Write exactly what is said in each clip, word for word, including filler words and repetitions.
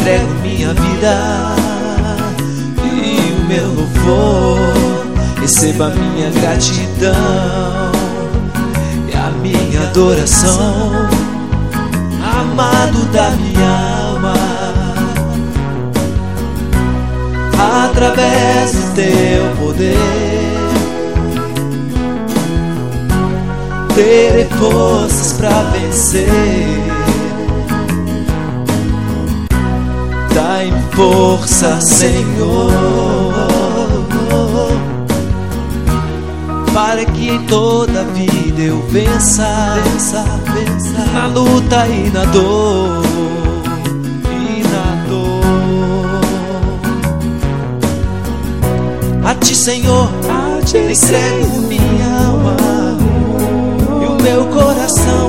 entrego minha vida e o meu louvor. Receba minha gratidão e a minha adoração, amado da minha alma. Através do teu poder terei forças pra vencer. Dai-me força, Senhor, para que em toda a vida eu vença, vença, vença na luta e na dor, e na dor. A ti, Senhor, a ti entrego minha alma e o meu coração.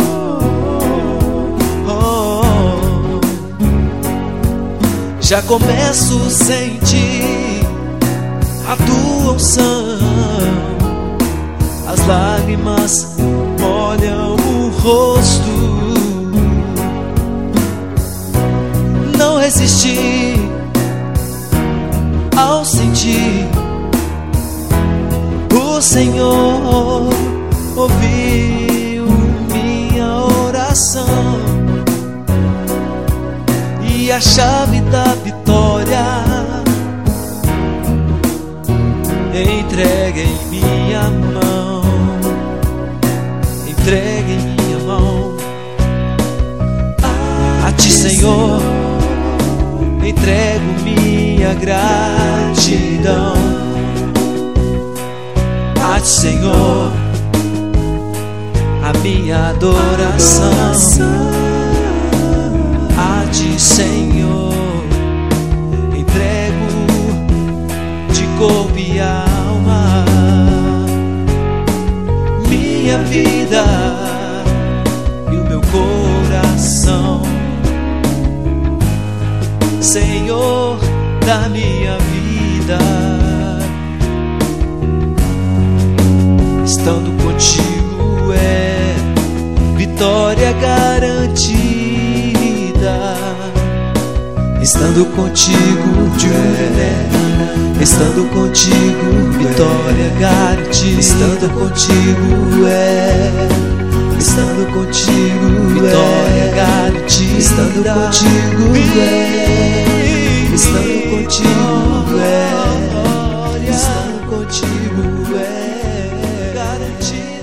Oh, já começo a sentir a tua unção. As lágrimas molham o rosto. Não resisti ao sentir o Senhor ouviu minha oração, e a chave da vitória entregue em minha mão, entregue em minha mão. A ti, Senhor, entrego minha gratidão. A ti, Senhor, a minha adoração. A ti, Senhor, entrego de corpo e alma minha vida e o meu coração. Senhor da minha vida, estando contigo é vitória garantida. Estando contigo é, estando contigo vitória garantida. Estando contigo é, estando contigo vitória garantida. Estando contigo é, estando contigo é, estando contigo é garantida.